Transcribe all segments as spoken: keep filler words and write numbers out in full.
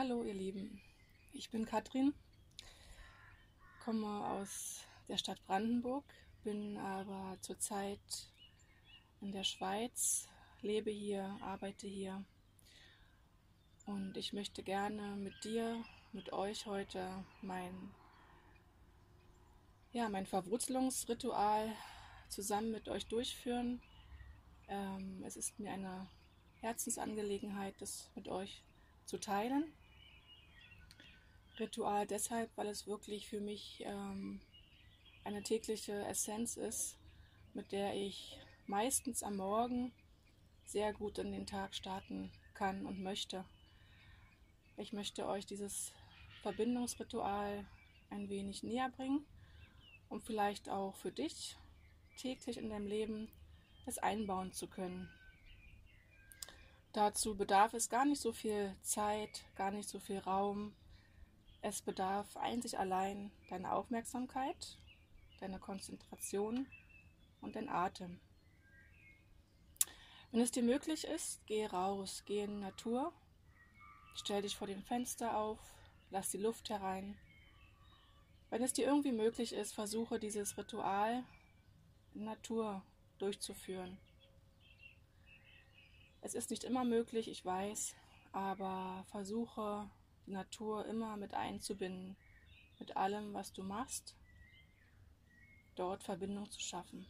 Hallo ihr Lieben, ich bin Katrin, komme aus der Stadt Brandenburg, bin aber zurzeit in der Schweiz, lebe hier, arbeite hier und ich möchte gerne mit dir, mit euch heute mein, ja, mein Verwurzelungsritual zusammen mit euch durchführen. Ähm, es ist mir eine Herzensangelegenheit, das mit euch zu teilen. Ritual deshalb, weil es wirklich für mich ähm, eine tägliche Essenz ist, mit der ich meistens am Morgen sehr gut in den Tag starten kann und möchte. Ich möchte euch dieses Verbindungsritual ein wenig näher bringen, um vielleicht auch für dich täglich in deinem Leben es einbauen zu können. Dazu bedarf es gar nicht so viel Zeit, gar nicht so viel Raum. Es bedarf einzig allein deiner Aufmerksamkeit, deine Konzentration und dein Atem. Wenn es dir möglich ist, geh raus, geh in die Natur, stell dich vor dem Fenster auf, lass die Luft herein. Wenn es dir irgendwie möglich ist, versuche dieses Ritual in der Natur durchzuführen. Es ist nicht immer möglich, ich weiß, aber versuche die Natur immer mit einzubinden, mit allem, was du machst, dort Verbindung zu schaffen.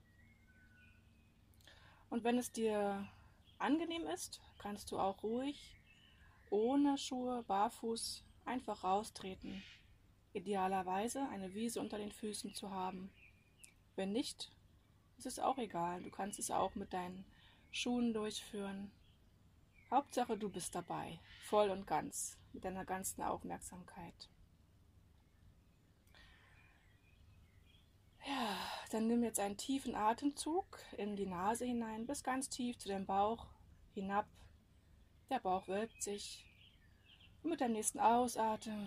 Und wenn es dir angenehm ist, kannst du auch ruhig, ohne Schuhe, barfuß, einfach raustreten. Idealerweise eine Wiese unter den Füßen zu haben. Wenn nicht, ist es auch egal. Du kannst es auch mit deinen Schuhen durchführen. Hauptsache, du bist dabei, voll und ganz, mit deiner ganzen Aufmerksamkeit. Ja, dann nimm jetzt einen tiefen Atemzug in die Nase hinein, bis ganz tief zu deinem Bauch hinab. Der Bauch wölbt sich. Und mit dem nächsten Ausatmen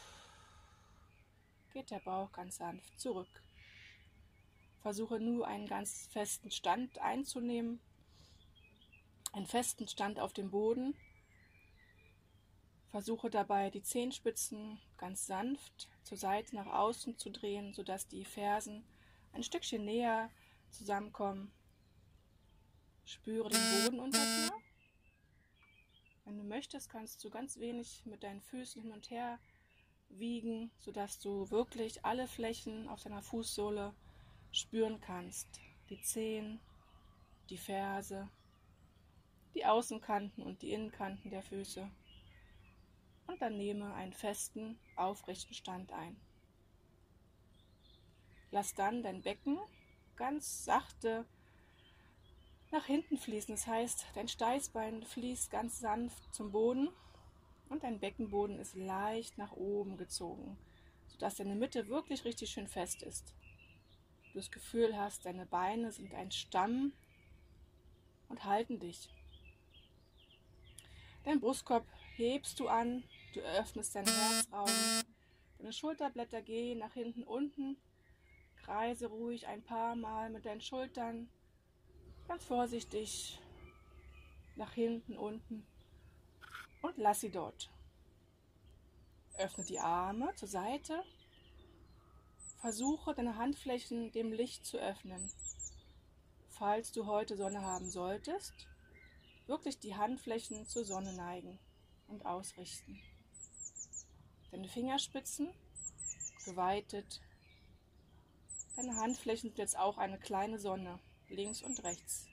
geht der Bauch ganz sanft zurück. Versuche nur einen ganz festen Stand einzunehmen, einen festen Stand auf dem Boden. Versuche dabei die Zehenspitzen ganz sanft zur Seite nach außen zu drehen, sodass die Fersen ein Stückchen näher zusammenkommen. Spüre den Boden unter dir. Wenn du möchtest, kannst du ganz wenig mit deinen Füßen hin und her wiegen, sodass du wirklich alle Flächen auf deiner Fußsohle spüren kannst. Die Zehen, die Ferse, die Außenkanten und die Innenkanten der Füße. Und dann nehme einen festen, aufrechten Stand ein. Lass dann dein Becken ganz sachte nach hinten fließen. Das heißt, dein Steißbein fließt ganz sanft zum Boden und dein Beckenboden ist leicht nach oben gezogen, sodass deine Mitte wirklich richtig schön fest ist. Du das Gefühl hast, deine Beine sind ein Stamm und halten dich. Dein Brustkorb hebst du an, du öffnest deinen Herzraum, deine Schulterblätter gehen nach hinten unten, kreise ruhig ein paar Mal mit deinen Schultern, ganz vorsichtig nach hinten unten und lass sie dort. Öffne die Arme zur Seite, versuche deine Handflächen dem Licht zu öffnen. Falls du heute Sonne haben solltest, wirklich die Handflächen zur Sonne neigen und ausrichten. Deine Fingerspitzen geweitet. Deine Handflächen sind jetzt auch eine kleine Sonne, links und rechts.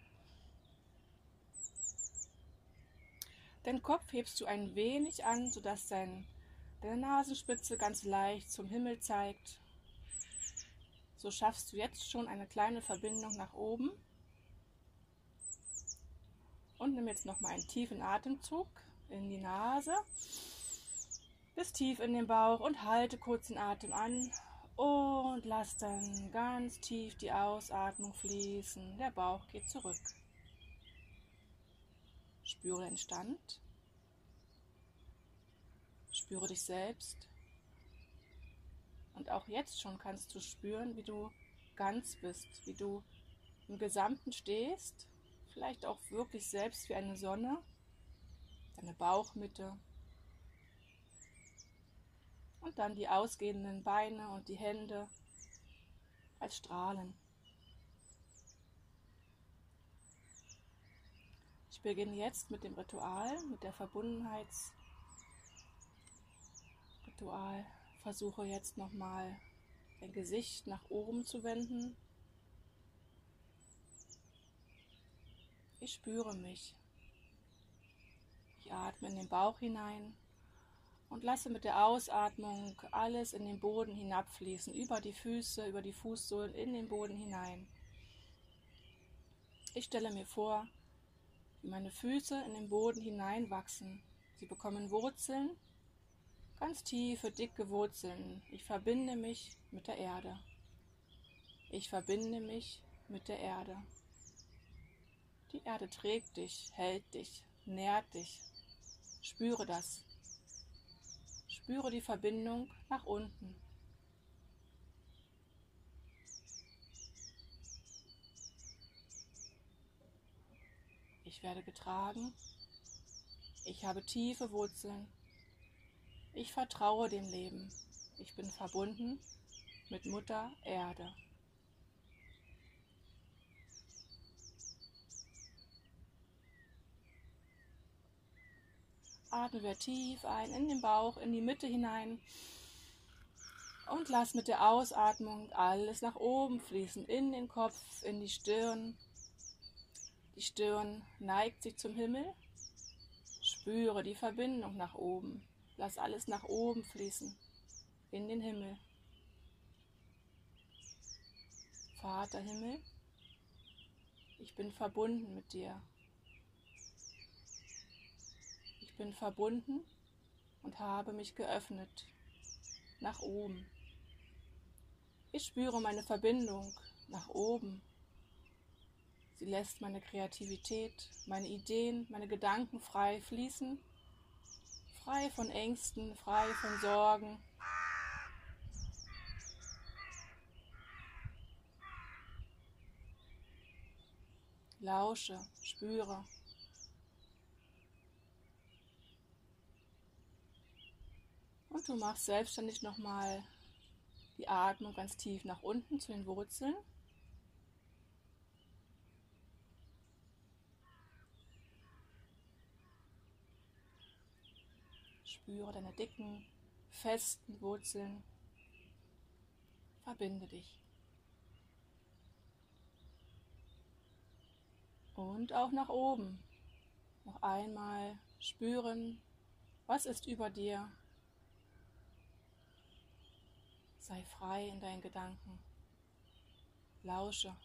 Deinen Kopf hebst du ein wenig an, sodass dein, deine Nasenspitze ganz leicht zum Himmel zeigt. So schaffst du jetzt schon eine kleine Verbindung nach oben. Und nimm jetzt nochmal einen tiefen Atemzug in die Nase, bis tief in den Bauch und halte kurz den Atem an und lass dann ganz tief die Ausatmung fließen. Der Bauch geht zurück. Spüre den Stand, spüre dich selbst und auch jetzt schon kannst du spüren, wie du ganz bist, wie du im Gesamten stehst, vielleicht auch wirklich selbst wie eine Sonne, deine Bauchmitte, Und dann die ausgehenden Beine und die Hände als Strahlen. Ich beginne jetzt mit dem Ritual, mit der Verbundenheitsritual. Versuche jetzt nochmal dein Gesicht nach oben zu wenden. Ich spüre mich. Ich atme in den Bauch hinein und lasse mit der Ausatmung alles in den Boden hinabfließen, über die Füße, über die Fußsohlen, in den Boden hinein. Ich stelle mir vor, wie meine Füße in den Boden hineinwachsen. Sie bekommen Wurzeln, ganz tiefe, dicke Wurzeln. Ich verbinde mich mit der Erde. Ich verbinde mich mit der Erde. Die Erde trägt dich, hält dich, nährt dich. Spüre das. Spüre die Verbindung nach unten. Ich werde getragen. Ich habe tiefe Wurzeln. Ich vertraue dem Leben. Ich bin verbunden mit Mutter Erde. Atmen wir tief ein in den Bauch, in die Mitte hinein und lass mit der Ausatmung alles nach oben fließen, in den Kopf, in die Stirn. Die Stirn neigt sich zum Himmel. Spüre die Verbindung nach oben. Lass alles nach oben fließen, in den Himmel. Vater Himmel, ich bin verbunden mit dir. Ich bin verbunden und habe mich geöffnet nach oben. Ich spüre meine Verbindung nach oben. Sie lässt meine Kreativität, meine Ideen, meine Gedanken frei fließen. Frei von Ängsten, frei von Sorgen. Lausche, spüre. Und du machst selbstständig nochmal die Atmung ganz tief nach unten zu den Wurzeln. Spüre deine dicken, festen Wurzeln. Verbinde dich. Und auch nach oben. Noch einmal spüren, was ist über dir. Sei frei in deinen Gedanken. Lausche.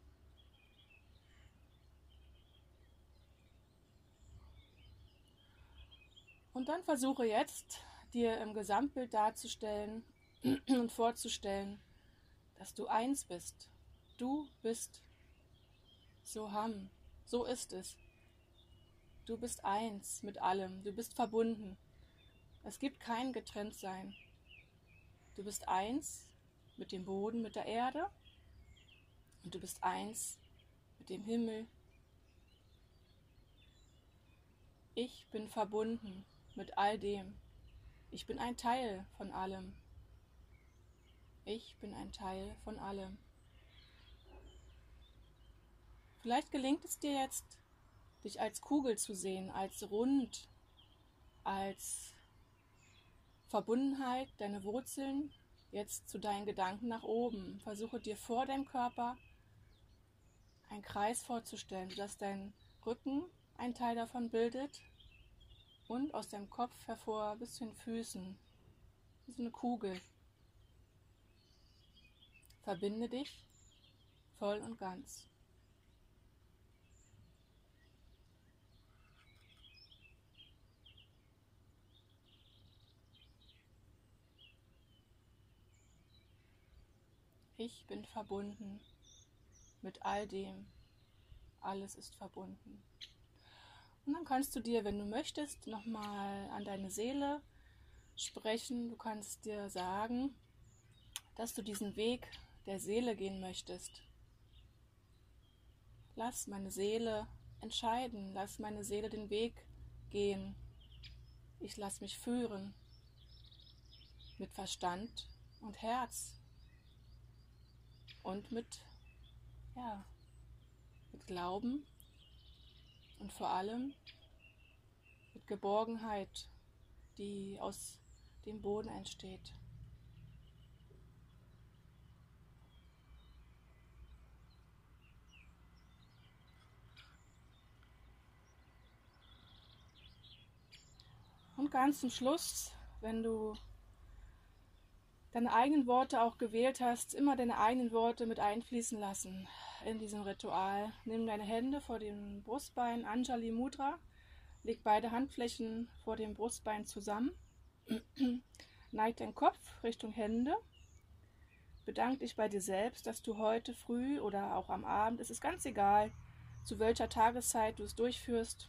Und dann versuche jetzt, dir im Gesamtbild darzustellen und vorzustellen, dass du eins bist. Du bist Soham. So ist es. Du bist eins mit allem. Du bist verbunden. Es gibt kein Getrenntsein. Du bist eins mit dem Boden, mit der Erde. Und du bist eins mit dem Himmel. Ich bin verbunden mit all dem. Ich bin ein Teil von allem. Ich bin ein Teil von allem. Vielleicht gelingt es dir jetzt, dich als Kugel zu sehen, als rund, als Verbundenheit, deine Wurzeln jetzt zu deinen Gedanken nach oben. Versuche dir vor deinem Körper einen Kreis vorzustellen, sodass dein Rücken einen Teil davon bildet und aus deinem Kopf hervor bis zu den Füßen, wie so eine Kugel. Verbinde dich voll und ganz. Ich bin verbunden mit all dem. Alles ist verbunden. Und dann kannst du dir, wenn du möchtest, nochmal an deine Seele sprechen. Du kannst dir sagen, dass du diesen Weg der Seele gehen möchtest. Lass meine Seele entscheiden. Lass meine Seele den Weg gehen. Ich lasse mich führen. mit Verstand und Herz und mit, ja, mit Glauben und vor allem mit Geborgenheit, die aus dem Boden entsteht. Und ganz zum Schluss, wenn du deine eigenen Worte auch gewählt hast, immer deine eigenen Worte mit einfließen lassen in diesem Ritual. Nimm deine Hände vor dem Brustbein, Anjali Mudra, leg beide Handflächen vor dem Brustbein zusammen, neig deinen Kopf Richtung Hände, bedank dich bei dir selbst, dass du heute früh oder auch am Abend, es ist ganz egal, zu welcher Tageszeit du es durchführst,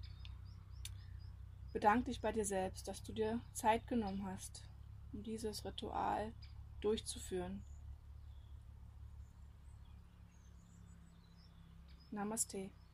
bedank dich bei dir selbst, dass du dir Zeit genommen hast, um dieses Ritual durchzuführen. Namaste.